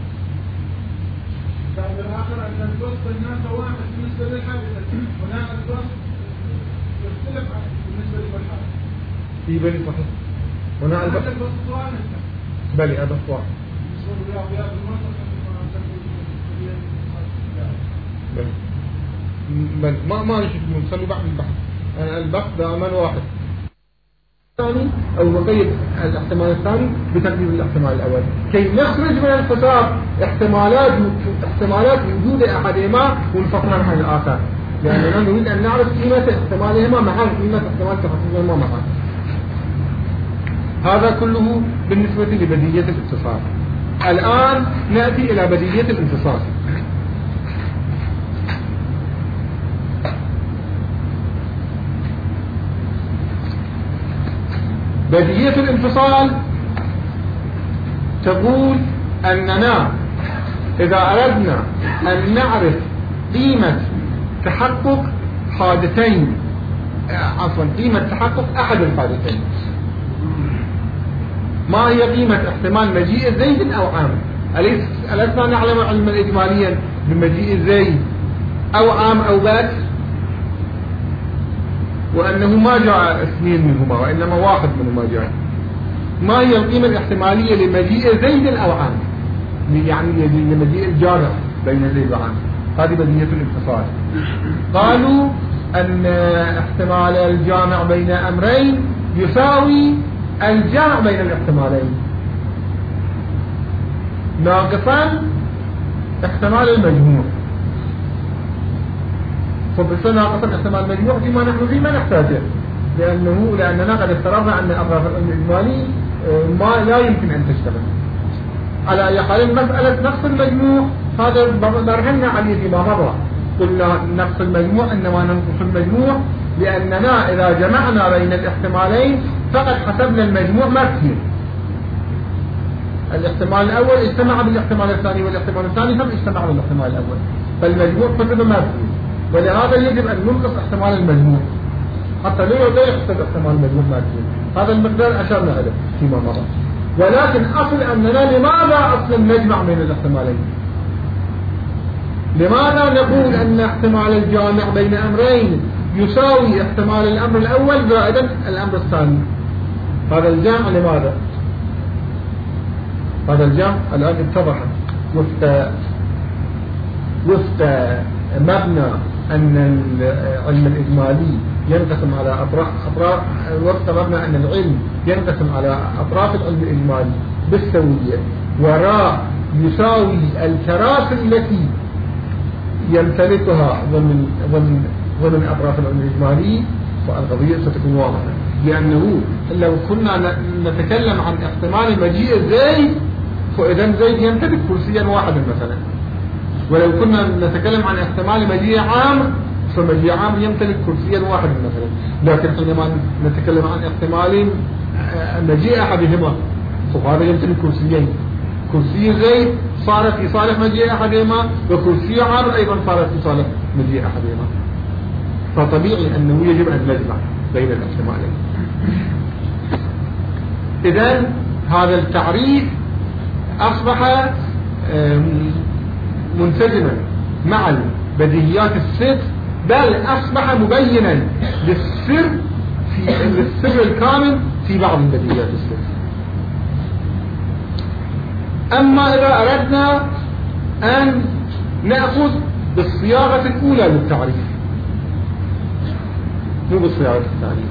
بعد الآخر أن الوصف هناك واحد بالنسبة للحادثة، هناك الوصف يختلف بالنسبة للحادثة. في بني صحيح. هنا الوصف واحد. بلي هذا واحد. بل ما ما نشوف نصلي بعد البحث. البحث دائما واحد. الثاني أو نقيد الاحتمال الثاني بتقدير الاحتمال الأول كي نخرج من الحساب احتمالات احتمالات وجود أحدهما ونفصلها عن الآخر، لأننا نريد أن نعرف قيمة احتمالهما معا قيمة احتمال تخصصهما معا. هذا كله بالنسبة لبديهية الاتصال. الآن نأتي إلى بديهية الانفصال. بديهية الانفصال تقول أننا إذا أردنا أن نعرف قيمة تحقق حادثين، عفوا قيمة تحقق أحد الحادثين، ما هي قيمة احتمال مجيء زيد أو عامر؟ ألسنا نعلم علما إجماليا بمجيء زيد أو عام أو بات، وأنه ما جاء اثنين منهما وإنما واحد منهما جاء. ما هي القيمة الاحتمالية لمجيء زيد أو عامر؟ يعني لمجيء الجامع بين زيد وعامر. هذه بديهية الانفصال. قالوا أن احتمال الجامع بين أمرين يساوي الجمع بين الاحتمالين ناقصا احتمال المجموع. فبصير ناقصا احتمال المجموع فيما نحن فيما نحتاجه، لأنه لأننا قد افترضنا أن أطراف العلم الإجمالي ما لا يمكن أن تشتغل. على أي حال مسألة نقص المجموع هذا برهنا عليه فيما مضى، قلنا نقص المجموع إنما ننقص المجموع لأننا إذا جمعنا بين الاحتمالين فقد حسبنا المجموع ما كثير. الاحتمال الأول اجتمع بالاحتمال الثاني والاحتمال الثاني هم اجتمع بالاحتمال الأول، فالمجموع حسب ما كثير، ولهذا يجب أن ننقص احتمال المجموع حتى لا يحسب احتمال المجموع ما كثير. هذا المقدار أشرنا إليه فيما مضى. ولكن أصل أننا لماذا أصلا نجمع بين الاحتمالين؟ لماذا نقول أن احتمال الجامع بين أمرين يساوي احتمال الأمر الأول زائدا الأمر الثاني؟ هذا الجمع لماذا؟ هذا الجمع الآن اتضح وفق وفق مبنى أن العلم الإجمالي ينقسم على أطراف أطراف وفق مبنى أن العلم ينقسم على أطراف العلم الإجمالي بالسوية، وراء يساوي الكراسي التي يمتلكها ضمن ضمن ضمن أطراف العلم الإجمالي، فالقضية ستكون واضحة. لأنه لو كنا نتكلم عن احتمال مجيء زيد فإذا زيد يمتلك كرسيا واحدا مثلا، ولو كنا نتكلم عن احتمال مجيء عامر فمجيء عامر يمتلك كرسيا واحدا مثلا. لكن حينما نتكلم عن احتمال مجيء أحدهما فهذا يمتلك كرسيين، كرسي زيد صار في صالح مجيء أحدهما وكرسي عامر أيضا صار في صالح مجيء أحدهما، فطبيعي أنه يجب أن نجمع بين الاحتمالين. إذن هذا التعريف أصبح منسجما مع بديهيات الست، بل أصبح مبينا للسر في السر الكامل في بعض بديهيات الست. أما إذا أردنا أن نأخذ بالصياغة الأولى للتعريف مو بالصياغة الثانية،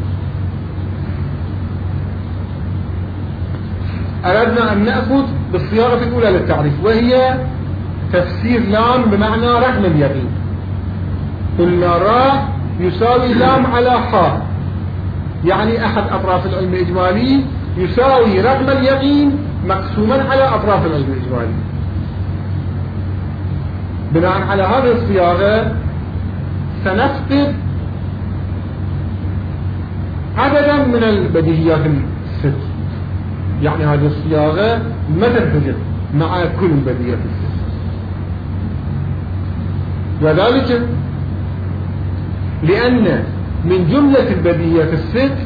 أردنا أن نأخذ بالصياغة الأولى للتعريف وهي تفسير لام بمعنى رغم اليقين. قلنا راء يساوي لام على حاء، يعني أحد أطراف العلم الإجمالي يساوي رقم اليقين مقسوما على أطراف العلم الإجمالي. بناء على هذه الصياغة سنفقد عددا من البديهيات الست، يعني هذه الصياغة ما تنفجر مع كل البديهيات الست. وذلك لأن من جملة البديهيات الست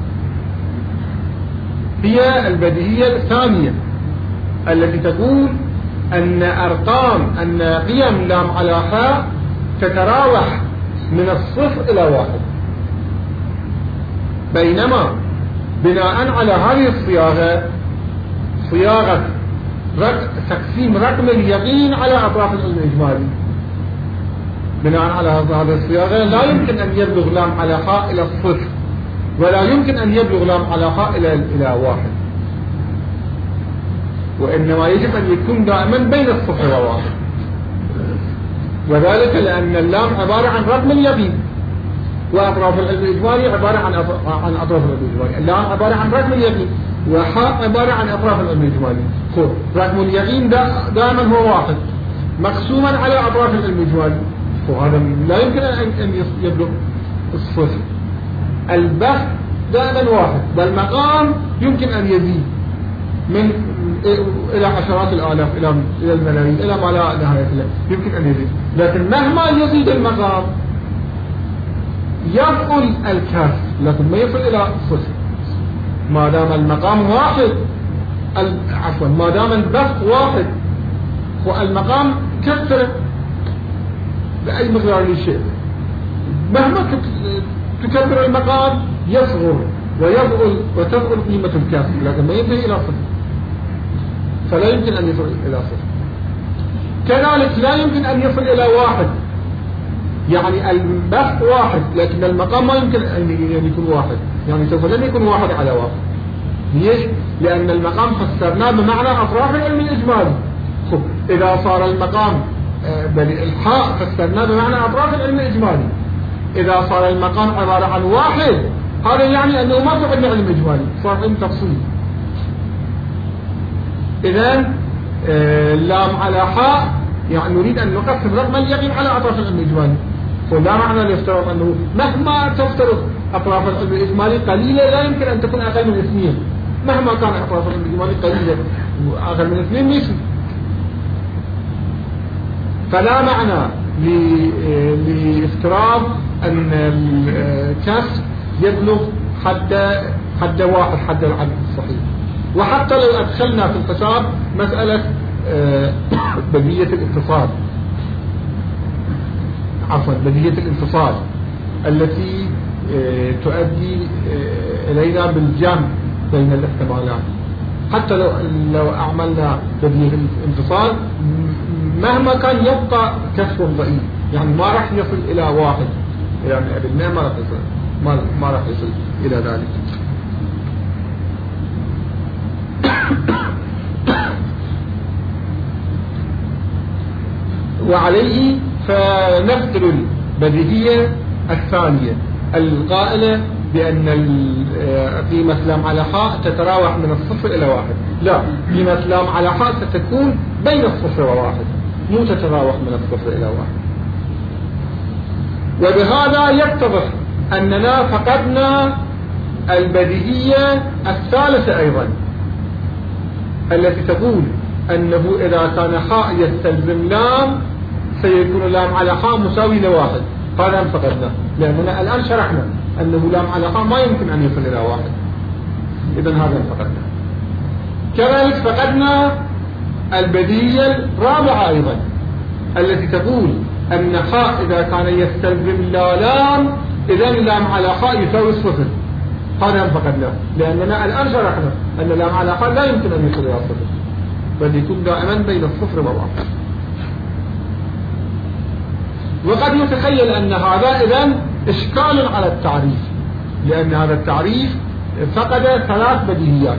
هي البديهية الثانية التي تقول أن أرقام أن قيم لام على حاء تتراوح من الصفر إلى واحد، بينما بناء على هذه الصياغة صياغة تقسيم رقم اليقين على أطراف العلم الإجمالي، بناء على هذه الصياغة لا يمكن أن يبلغ لام على حاء إلى الصفر، ولا يمكن أن يبلغ لام على حاء إلى إلى واحد، وإنما يجب أن يكون دائما بين الصفر والواحد. وذلك لأن اللام عبارة عن رقم اليقين، وأطراف العلم الإجمالي عبارة عن عن أطراف العلم الإجمالي. اللام عبارة عن رقم اليقين، وحاء عبارة عن أطراف العلم الإجمالي. رقم اليقين دائما هو واحد مقسوما على أطراف العلم الإجمالي، وهذا لا يمكن أن يبلغ الصفر. البحث دائما واحد، بل مقام يمكن أن يزيد من إلى عشرات الآلاف إلى إلى الملايين إلى ما لا نهاية له، يمكن أن يزيد. لكن مهما يزيد المقام يفعل الكسر، لكن ما يصل إلى صفر ما دام المقام واحد. عفوا ما دام البحث واحد والمقام كثر بأي مقدار للشيء، مهما تكبر المقام يصغر ويضعل وتضعل قيمة الكسر، لكن ما ينتهي إلى صفر، فلا يمكن أن يصل إلى صفر. كذلك لا يمكن أن يصل إلى واحد، يعني البحث واحد لكن المقام ما يمكن أن يكون واحد، يعني سوف لن يكون واحد على واحد. ليش؟ لأن المقام فسرناه بمعنى أطراف العلم الإجمالي. إذا صار المقام الحاء فسرناه بمعنى أطراف العلم الإجمالي، إذا صار المقام عبارة عن واحد هذا يعني أنه ما في علم علم إجمالي، صار علم تفصيل. إذن اللام على حاء يعني نريد أن نقسم رقم اليقين على أطراف العلم الإجمالي، فلا معنى ليفترض أنه مهما تفترض أطراف العلم الإجمالي قليلة لا يمكن أن تكون أقل من اثنين، مهما كان أطراف العلم الإجمالي قليلة أقل من اثنين ميسي. فلا معنى لافتراض أن الكسر يبلغ حد حد واحد حد العدد الصحيح. وحتى لو أدخلنا في الحساب مسألة بديهية الاتصال، عفوا بديهية الانفصال التي تؤدي إلينا بالجمع بين الاحتمالات، حتى لو لو أعملنا بديهية الانفصال مهما كان يبقى كسر ضئيل، يعني ما راح يصل إلى واحد، يعني بالمئة ما راح يصل ما ما راح يصل إلى ذلك. وعليه فنفصل البديهية الثانية القائلة بأن قيمة لام على حاء تتراوح من الصفر إلى واحد. لا، قيمة لام على حاء ستكون بين الصفر وواحد، مو تتراوح من الصفر إلى واحد. وبهذا يتضح أننا فقدنا البديهية الثالثة أيضا التي تقول أنه إذا كان حاء يستلزم لام سيكون لام على حاء مساوي لواحد. هذا فقدناه، لأننا الآن شرحنا أنه لام على حاء ما يمكن أن يصل إلى واحد، إذن هذا فقدناه. كذلك فقدنا البديهية الرابعة أيضا التي تقول أن حاء إذا كان يستلزم لا لام إذن لام على حاء يساوي صفر. هذا فقدناه، لأننا الآن شرحنا أن لام على حاء لا يمكن أن يصل إلى صفر، بل يكون دائما بين الصفر والواحد. وقد يتخيل أن هذا إذن إشكال على التعريف، لأن هذا التعريف فقد ثلاث بديهيات.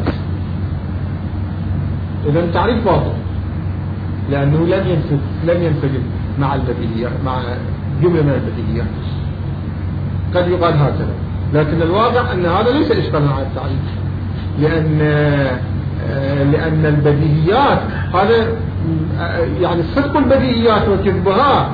إذن تعريف باطل، لأنه لن ينسجم لن ينسجم مع البديهيات، مع جملة من البديهيات. قد يقال هكذا، لكن الواقع أن هذا ليس إشكالا على التعريف، لأن لأن البديهيات هذا يعني صدق البديهيات وكذبها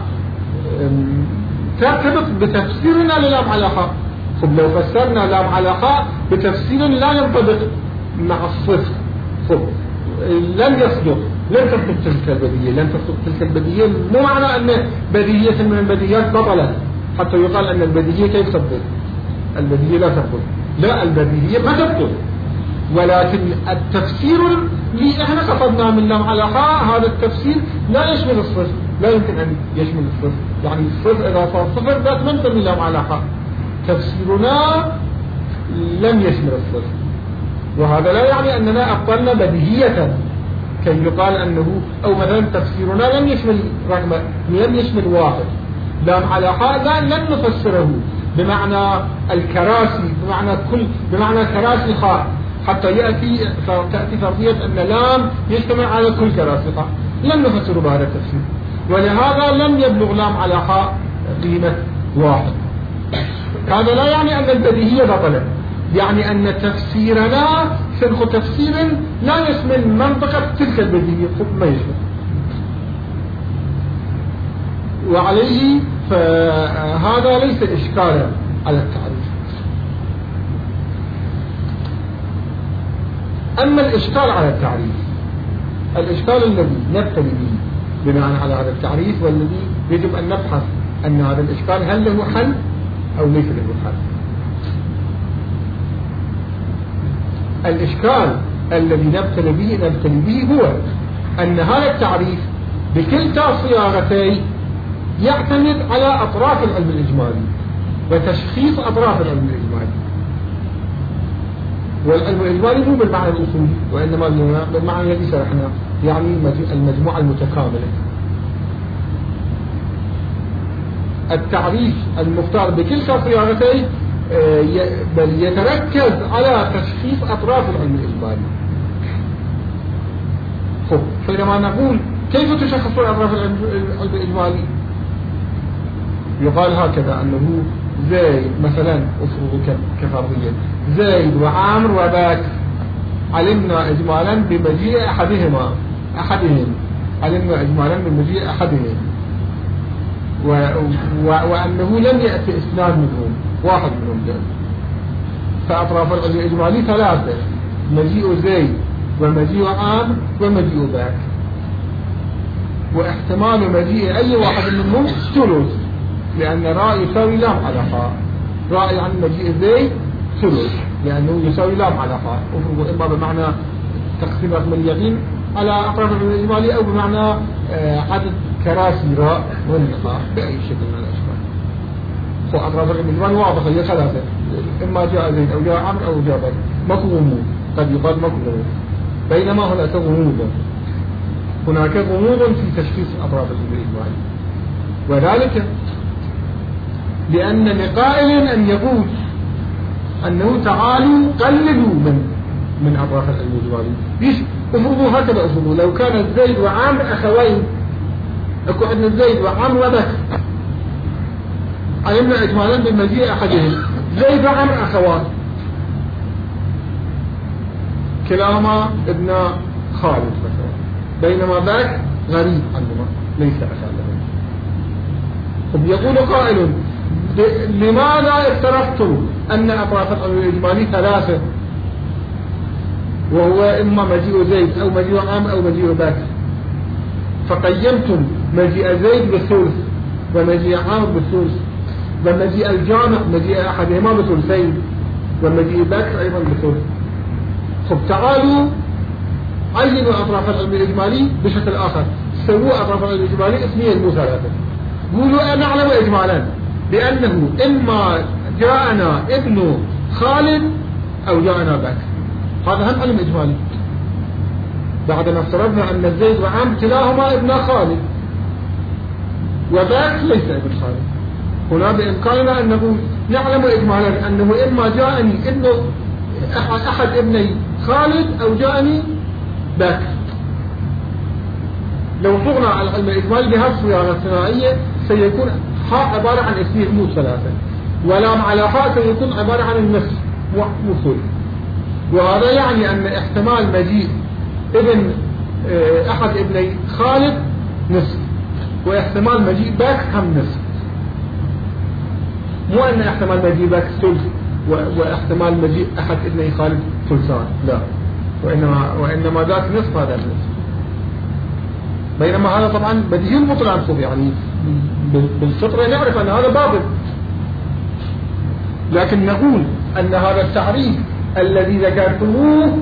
ترتبط بتفسيرنا للام على خاء. خب لو فسرنا لام على خاء بتفسير لا ينطبق مع الصدق، خب لن يصدق، لن تصدق تلك البديهية، لن تصدق تلك البديهية. مو معنى أن بديهية من البديهيات بطلت حتى يقال أن البديهية كيف تبطل. البديهية لا تبطل، لا البديهية ما تبطل، ولكن التفسير اللي احنا قصدنا من لام على خاء هذا التفسير لا يشمل الصفر، لا يمكن أن يشمل الصفر. يعني الصفر إذا صار صفر لا تنتمي لام على خاء، تفسيرنا لم يشمل الصفر، وهذا لا يعني أننا أبطلنا بديهية كي يقال أنه أو مثلا تفسيرنا لم يشمل رقم لم يشمل واحد. لام على خاء لا لن نفسره بمعنى الكراسي، بمعنى كل بمعنى كراسي خاء، حتى يأتي تأتي فرضية أن لام يجتمع على كل كراسي خاء، لن نفسر بهذا التفسير، ولهذا لم يبلغ لام على خاء قيمة واحد. هذا لا يعني أن البديهية بطلت، يعني أن تفسيرنا سنخ تفسير لا يشمل منطقة تلك البديهية، ما يشمل. وعليه فهذا ليس إشكالا على التعريف. أما الإشكال على التعريف، الإشكال الذي نبتلي به بناء على هذا التعريف والذي يجب أن نبحث أن هذا الإشكال هل له حل أو ليس له حل. الإشكال الذي نبتلي به نبتلي به هو أن هذا التعريف بكلتا صياغتيه يعتمد على أطراف العلم الإجمالي وتشخيص أطراف العلم الإجمالي. والعلم الإجمالي مو بالمعنى الأصولي وإنما بالمعنى الذي شرحناه، يعني المجموعة المتكاملة. التعريف المختار بكلتا صياغتيه بل يتركز على تشخيص أطراف العلم الإجمالي. خب فإنما نقول كيف تشخص أطراف العلم الإجمالي؟ يقال هكذا أنه زيد مثلا أفرض كفرضية، زيد وعامر وباكر علمنا إجمالا بمجيء أحدهما أحدهم علمنا إجمالا بمجيء أحدهم و... و... وأنه لم يأتي إسناد منهم، واحد منهم جاء. فأطراف العلم الإجمالي ثلاثة: مجيء زيد ومجيء عامر ومجيء باكر، واحتمال مجيء أي واحد منهم ثلث، لأن راء يساوي لام على خاء. راء عن مجيء زيد ثلث لأنه يساوي لام على خاء، أفرض إما بمعنى تقسيم رقم اليقين على أطراف العلم الإجمالي أو بمعنى عدد كراسي راء والنقاء بأي شكل من الأشكال. فأطراف العلم الإجمالي واضحة هي ثلاثة: إما جاء زيد أو جاء عمرو أو جاء باكر، ماكو غموض، قد يقال ماكو غموض، بينما هناك غموض هناك غموض في تشخيص أطراف العلم الإجمالي. وذلك لأن لقائل أن يقول أنه تعالوا قللوا من من أطراف العلم الإجمالي. ليش أفرضوا هكذا؟ أفرضوا لو كان زيد وعامر أخوين، أكو عندنا زيد وعامر وبكر، علمنا إجمالا بمجيء أحدهم. زيد وعامر أخوان كلاهما ابن خالد مثلا، بينما باكر غريب عنهما ليس أخا لهم. يقول قائل: لماذا افترضتم أن أطراف العلم الإجمالي ثلاثة وهو إما مجيء زيد أو مجيء عامر أو مجيء باكر، فقيمتم مجيء زيد بالثلث ومجيء عامر بالثلث ومجيء الجامع مجيء أحدهما بثلثين ومجيء باكر أيضا بثلث. خب تعالوا عينوا أطراف العلم الإجمالي بشكل آخر، سووا أطراف العلم الإجمالي اسميا مو ثلاثة. قولوا نعلم إجمالا بأنه إما جاءنا ابن خالد أو جاءنا باكر، هذا هم علم إجمالي بعد ما افترضنا أن زيد وعامر كلاهما ابن خالد وباكر ليس ابن خالد. هنا بإمكاننا أن نقول نعلم إجمالا أنه إما جاءني ابن أحد ابني خالد أو جاءني باكر. لو طغنا على العلم الإجمالي بهذه الصياغة الثنائية سيكون حاء عبارة عن اثنين مو ثلاثة. ولام على حاء سيكون عبارة عن النصف مو ثلث. وهذا يعني أن احتمال مجيء ابن أحد ابني خالد نصف، واحتمال مجيء باك هم نصف. مو أن احتمال مجيء باك ثلث واحتمال مجيء أحد ابني خالد ثلثان، لا، وإنما, وإنما ذاك نصف هذا النصف. بينما هذا طبعا بديهي المطلع صوف، يعني بالفطرة نعرف أن هذا باطل، لكن نقول أن هذا التعريف الذي ذكرتموه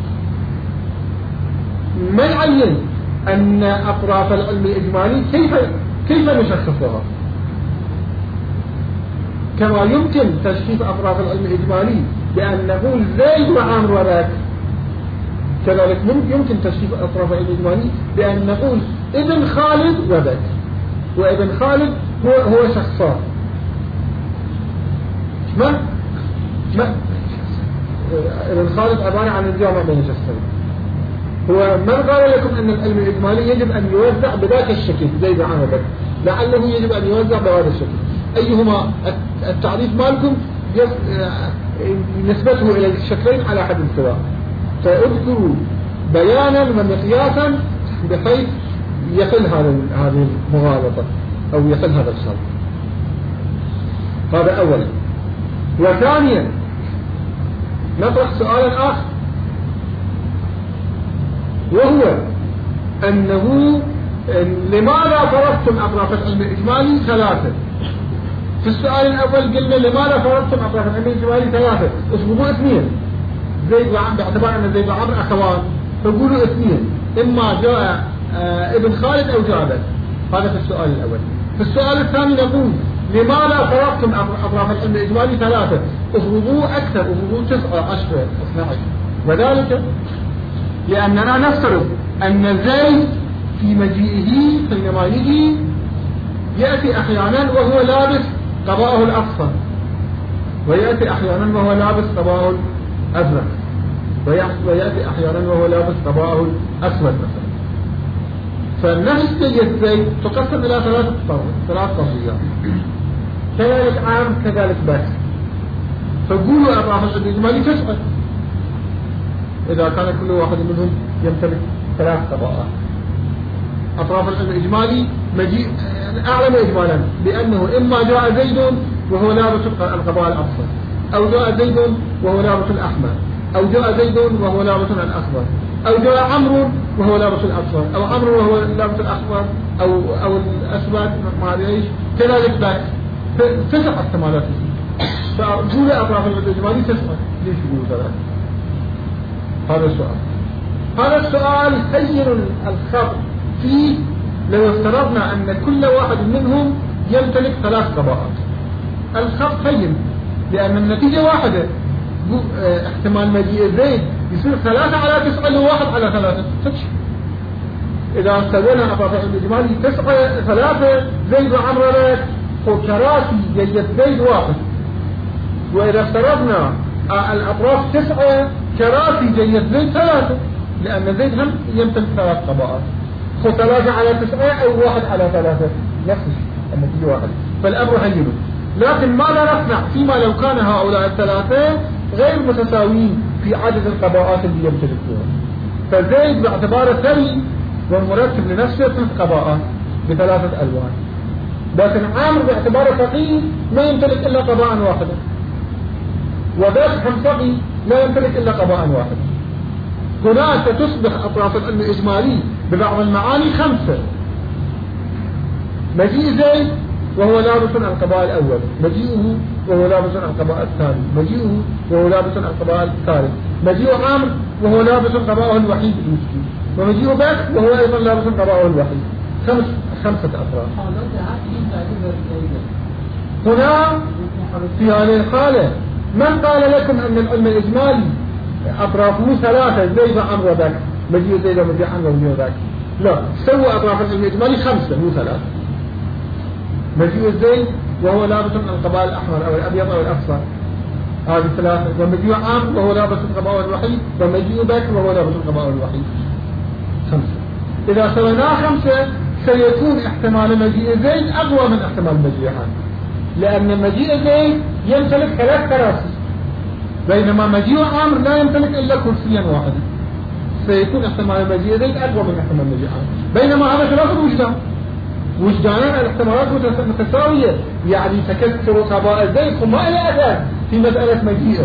ما يعين أن أطراف العلم الإجمالي كيف كيف نشخصها، كما يمكن تشخيص أطراف العلم الإجمالي بأن نقول زيد وعامر وذاك، كذلك يمكن تشخيص أطراف العلم الإجمالي بأن نقول ابن خالد وذاك، وابن خالد هو هو شخصان. ما ما ابن خالد عبارة عن الجامع بين شخصين. هو من قال لكم أن العلم الإجمالي يجب أن يوزع بذاك الشكل زي عن وذاك؟ لعله يجب أن يوزع بهذا الشكل. أيهما التعريف مالكم نسبته إلى الشكلين على حد سواء، فاذكروا بيانا ومقياسا بحيث يقل هذه المغالطة أو يقل هذا الخلط. هذا أولا. وثانيا نطرح سؤالا آخر، وهو أنه لماذا فرضتم أطراف العلم الإجمالي ثلاثة؟ في السؤال الأول قلنا لماذا فرضتم أطراف العلم الإجمالي ثلاثة؟ اسمه اثنين، زيد وعمر، باعتبار أن زيد وعمر أخوان فقولوا اثنين، إما جاء ابن خالد أو جاء بس. هذا في السؤال الأول. في السؤال الثاني نقول لماذا فرضتم أطراف العلم الإجمالي ثلاثة؟ افرضوا أكثر، افرضوا تسعة عشرة اثنى عشر، وذلك لأننا نفترض أن زيد في مجيئه حينما يجي يأتي أحيانا وهو لابس قباءه الأصفر، ويأتي أحيانا وهو لابس قباءه الأزرق، ويأتي أحيانا وهو لابس قباءه الأسود مثلا. فنفس جيد زيد تقسم إلى ثلاث ثلاث قضيات، كذلك عام كذلك بس. فقولوا أطراف العلم الإجمالي تسعة إذا كان كل واحد منهم يمتلك ثلاث قباءات. أطراف العلم الإجمالي مجيء أعلم إجمالا بأنه إما جاء زيد وهو لابس القباء الأصفر، أو جاء زيد وهو لابس الأحمر، أو جاء زيد وهو لابس الأخضر، أو جاء عمرو وهو لابس الأصفر، أو عمرو وهو لابس الأحمر، أو أو الأسود ما أدري إيش، كذلك ذاك. تسع احتمالات. فقول أطراف العلم الإجمالي تسعة، ليش يقولوا ثلاثة؟ هذا السؤال. هذا السؤال هين الخط فيه لو افترضنا أن كل واحد منهم يمتلك ثلاث قباءات. الخط هين لأن النتيجة واحدة، احتمال مجيء زيد يصير ثلاثة على تسعة لواحد على ثلاثة فتش. إذا سوينا أطراف العلم الإجمالي تسعة ثلاثة زيد وعمر لك وكراسي جيد زيد واحد. وإذا افترضنا الأطراف تسعة كراسي جيد زيد ثلاثة، لأن زيد هم يمتلك ثلاث قباءات. خو ثلاثة على تسعة أو واحد على ثلاثة نفس النتيجة واحد. فالأمر هين. لكن ماذا نصنع فيما لو كان هؤلاء الثلاثة غير متساويين في عدد القباءات اللي يمتلكونها؟ فزيد باعتباره ثري والمرتب لنفسه ثلاث قباءات بثلاثة ألوان، لكن عامر باعتباره فقير ما يمتلك إلا قباء واحدة، وذاك هم فقير لا يمتلك إلا قباء واحد. هناك تصبح أطراف العلم الإجمالي ببعض المعاني خمسة. مجيء زيد وهو لابس القباء الأول، مجيئه وهو لابس القباء الثاني، مجيئه وهو لابس القباء الثالث، مجيء عامر وهو لابس القباء الوحيد المسكين، ومجيء بك وهو أيضا لابس القباء الوحيد. خمس خمسة أطراف. هنا في هذه الحالة من قال لكم أن العلم الإجمالي أطرافه ثلاثة زيد وعمر وذاك، مجيء زيد ومجيء عمر ومجيء ذاك؟ لا، سوى أطراف العلم الإجمالي خمسة مو ثلاثة. مجيء زيد وهو لابس القباء الأحمر أو الأبيض أو الأصفر، هذه ثلاثة. ومجيء عامر وهو لابس القباء الوحيد، ومجيء بكر وهو لابس القباء الوحيد. خمسة. إذا سويناه خمسة سيكون احتمال مجيء زيد أقوى من احتمال مجيء عامر، لأن مجيء زيد يمتلك ثلاث كراسي، بينما مجيء عمرو لا يمتلك إلا كرسيا واحدا، سيكون احتمال مجيء زيد أقوى من احتمال مجيء عمرو، بينما هذا خلاف الوجدان. وجدانان الاحتمالات متساوية، يعني تكسر قضاء زيد ثم إلى أثر في مسألة مجيئه.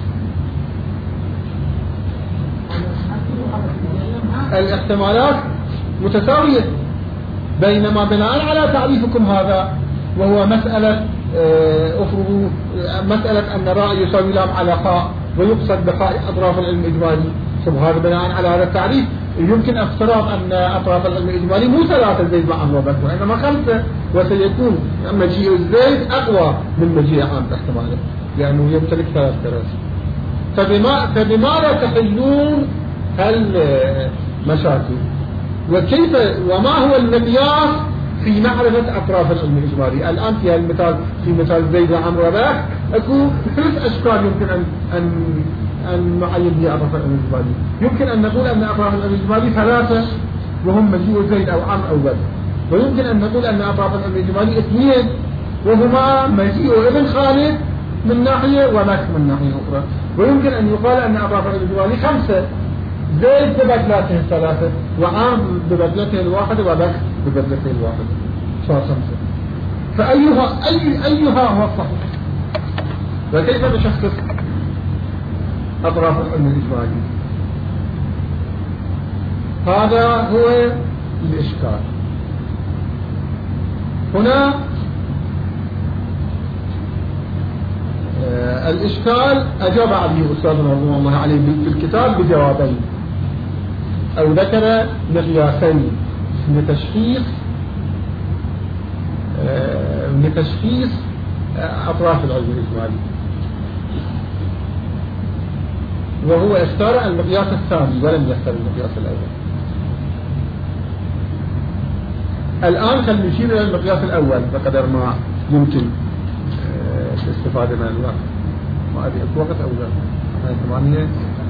الاحتمالات متساوية، بينما بناء على تعريفكم هذا وهو مسألة افرضوا مسألة أن راء يساوي لام على خاء ويقصد بخاء أطراف العلم الإجمالي، هذا بناء على هذا التعريف يمكن افتراض أن أطراف العلم الإجمالي مو ثلاثة زيد مع عمرو بس وإنما خمسة، وسيكون مجيء الزيد أقوى من مجيء عمرو احتمالا لأنه يمتلك ثلاث كراسي. فبما فبماذا تحلون هالمشاكل؟ وكيف وما هو المقياس في معرفة أطراف العلم الإجمالي؟ الآن في المثال في مثال زيد وعمرو وباك أكو ثلاث أشكال يمكن أن أن أن نعين بها أطراف العلم الإجمالي. يمكن أن نقول أن أطراف العلم الإجمالي ثلاثة وهم مجيء زيد أو عمرو أو بس، ويمكن أن نقول أن أطراف العلم الإجمالي اثنين وهما مجيء ابن خالد من ناحية وماك من ناحية أخرى، ويمكن أن يقال أن أطراف العلم الإجمالي خمسة، زيد ببدلته الثلاثة وعام ببدلته الواحدة وبك ببدلته الواحدة، صار خمسة. فأيها أي أيها هو الصحيح؟ وكيف بشخص أطراف العلم الإجمالي؟ هذا هو الإشكال. هنا آه الإشكال أجاب عليه أستاذنا رضوان الله عليه بالكتاب بجوابين، أو ذكر مقياسين لتشخيص آه لتشخيص أطراف العلم الإجمالي، وهو اختار المقياس الثاني ولم يختار المقياس الأول. الآن خلينا نشير إلى المقياس الأول بقدر ما يمكن الاستفادة من الوقت. ما أدري أكو وقت أو لا؟ ثمانية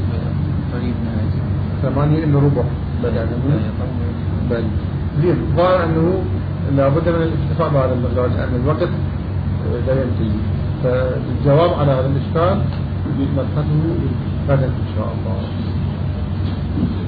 ثمانية إلا ربع بدأنا بل زين. ظاهر أنه لابد من الاكتفاء بهذا المقدار لأن الوقت لا ينتهي، فالجواب على هذا الإشكال يجب مبحثه غدا إن شاء الله.